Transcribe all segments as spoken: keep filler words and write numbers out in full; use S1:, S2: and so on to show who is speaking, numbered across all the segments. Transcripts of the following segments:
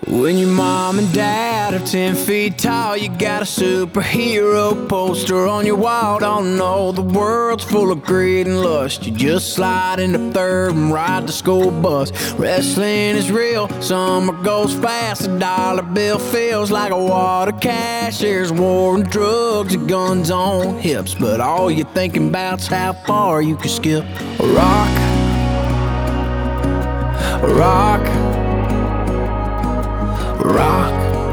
S1: When your mom and dad are ten feet tall, you got a superhero poster on your wall. Don't know the world's full of greed and lust. You just slide into third and ride the school bus. Wrestling is real, summer goes fast. A dollar bill feels like a water cash. There's war and drugs and guns on hips, but all you're thinking about's how far you can skip. Rock, rock, rock.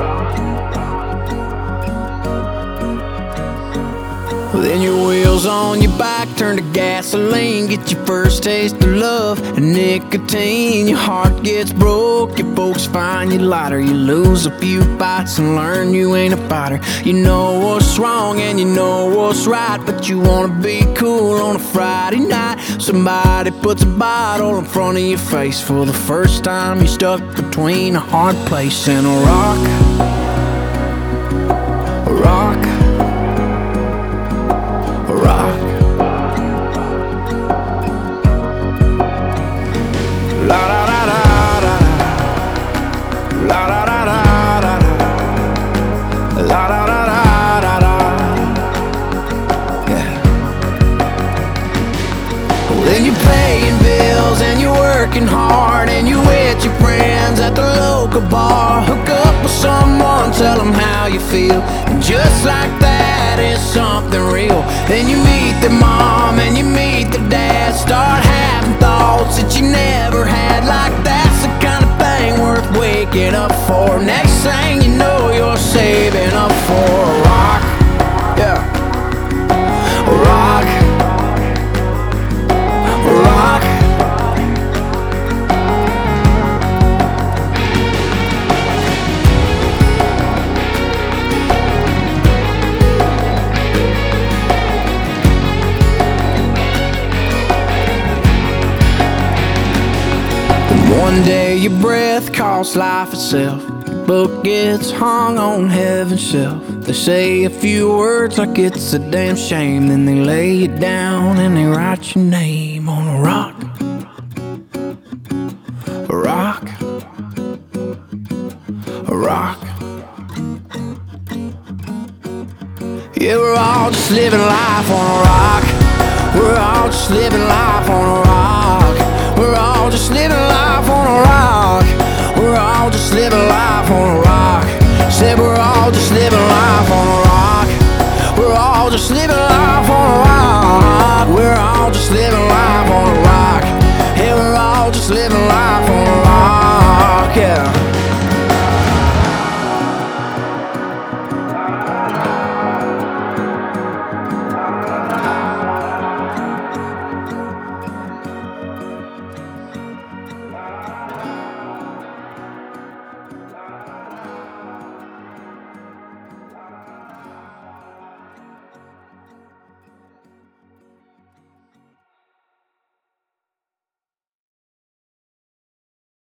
S1: Then your wheels on your bike turn to gasoline. Get your first taste of love and nicotine. Your heart gets broke, your folks find you lighter. You lose a few fights and learn you ain't a fighter. You know what's wrong and you know what's right, but you wanna be cool on a Friday night. Somebody puts a bottle in front of your face. For the first time you're stuck between a hard place and a rock, a rock, rock. La da da da da, la da da da da, la da da da da da. Yeah. Well, then you're paying bills and you're working hard, and you're with your friends at the local bar. Hook up with someone, tell them how you feel, and just like that, it's something real. Then you meet the mom and you meet the dad. Start having thoughts that you never had. Like that's the kind of thing worth waking up for. Next thing you know, you're saving up for a rock. Yeah. A rock. A rock. One day your breath costs life itself. The book gets hung on heaven's shelf. They say a few words like it's a damn shame, then they lay you down and they write your name on a rock. A rock. A rock. Yeah, we're all just living life on a rock. We're all just living life on a rock. We're all just living life on a rock. We're all just living life on a rock. Said we're all just living life on a rock. We're all just living life on a rock. We're all just living life on a rock. Yeah, we're all just living life.